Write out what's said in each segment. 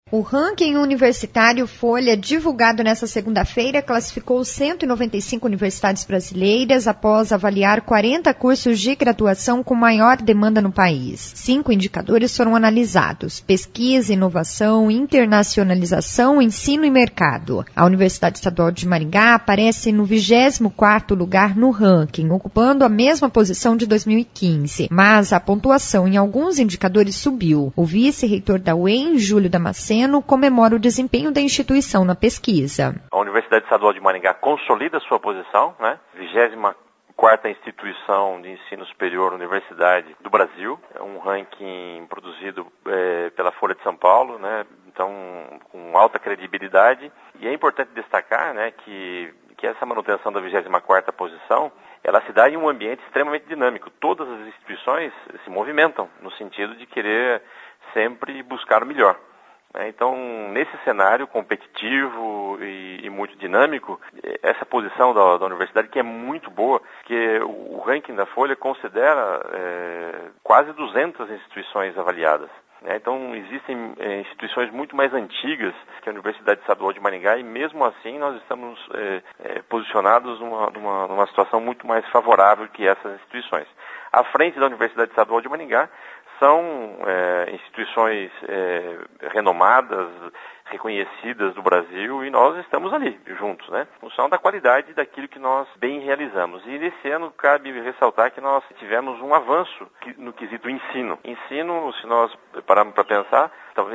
O ranking universitário Folha, divulgado nesta segunda-feira, classificou 195 universidades brasileiras após avaliar 40 cursos de graduação com maior demanda no país. 5 indicadores foram analisados: pesquisa, inovação, internacionalização, ensino e mercado. A Universidade Estadual de Maringá aparece no 24º lugar no ranking, ocupando a mesma posição de 2015, mas a pontuação em alguns indicadores subiu. O vice-reitor da UEM, Júlio Damasceno, comemora o desempenho da instituição na pesquisa. A Universidade Estadual de Maringá consolida sua posição, 24ª instituição de ensino superior universidade do Brasil, é um ranking produzido pela Folha de São Paulo, então com alta credibilidade. E é importante destacar que essa manutenção da 24ª posição, ela se dá em um ambiente extremamente dinâmico. Todas as instituições se movimentam no sentido de querer sempre buscar o melhor. Então, nesse cenário competitivo e muito dinâmico, essa posição da universidade, que é muito boa, que o ranking da Folha considera quase 200 instituições avaliadas. Então, existem instituições muito mais antigas que a Universidade Estadual de Maringá e, mesmo assim, nós estamos posicionados numa situação muito mais favorável que essas instituições. À frente da Universidade Estadual de Maringá são instituições renomadas, reconhecidas do Brasil, e nós estamos ali, juntos, em função da qualidade daquilo que nós bem realizamos. E nesse ano cabe ressaltar que nós tivemos um avanço no quesito ensino. Ensino, se nós pararmos para pensar,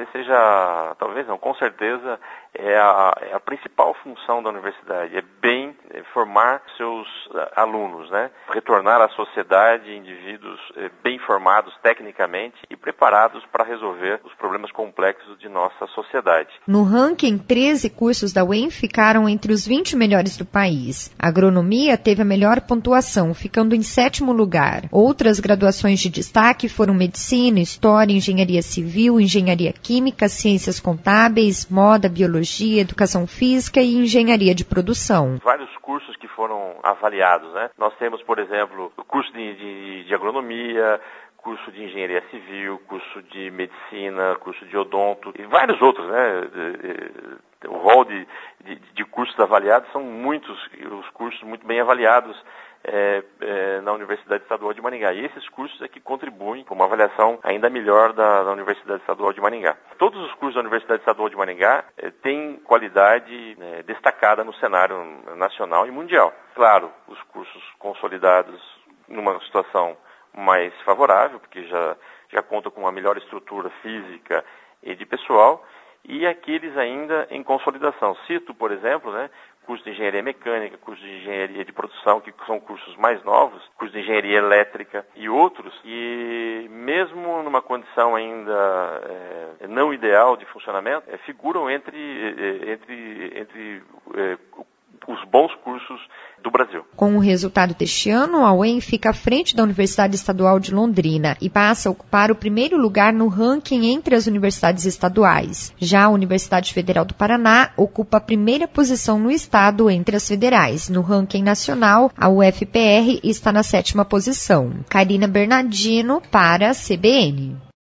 com certeza é a principal função da universidade, é bem formar seus alunos, retornar à sociedade indivíduos bem formados tecnicamente e preparados para resolver os problemas complexos de nossa sociedade. No ranking, 13 cursos da UEM ficaram entre os 20 melhores do país. A agronomia teve a melhor pontuação, ficando em 7º lugar. Outras graduações de destaque foram medicina, história, engenharia civil, engenharia química, ciências contábeis, moda, biologia, educação física e engenharia de produção. Vários cursos que foram avaliados, Nós temos, por exemplo, o curso de agronomia, curso de engenharia civil, curso de medicina, curso de odonto e vários outros, O rol de cursos avaliados são muitos, os cursos muito bem avaliados na Universidade Estadual de Maringá. E esses cursos é que contribuem para uma avaliação ainda melhor da Universidade Estadual de Maringá. Todos os cursos da Universidade Estadual de Maringá têm qualidade destacada no cenário nacional e mundial. Claro, os cursos consolidados numa situação mais favorável, porque já conta com uma melhor estrutura física e de pessoal, e aqueles ainda em consolidação. Cito, por exemplo, curso de engenharia mecânica, curso de engenharia de produção, que são cursos mais novos, curso de engenharia elétrica e outros, e mesmo numa condição ainda não ideal de funcionamento, figuram entre os bons cursos do Brasil. Com o resultado deste ano, a UEM fica à frente da Universidade Estadual de Londrina e passa a ocupar o 1º lugar no ranking entre as universidades estaduais. Já a Universidade Federal do Paraná ocupa a 1ª posição no estado entre as federais. No ranking nacional, a UFPR está na 7ª posição. Karina Bernardino para a CBN.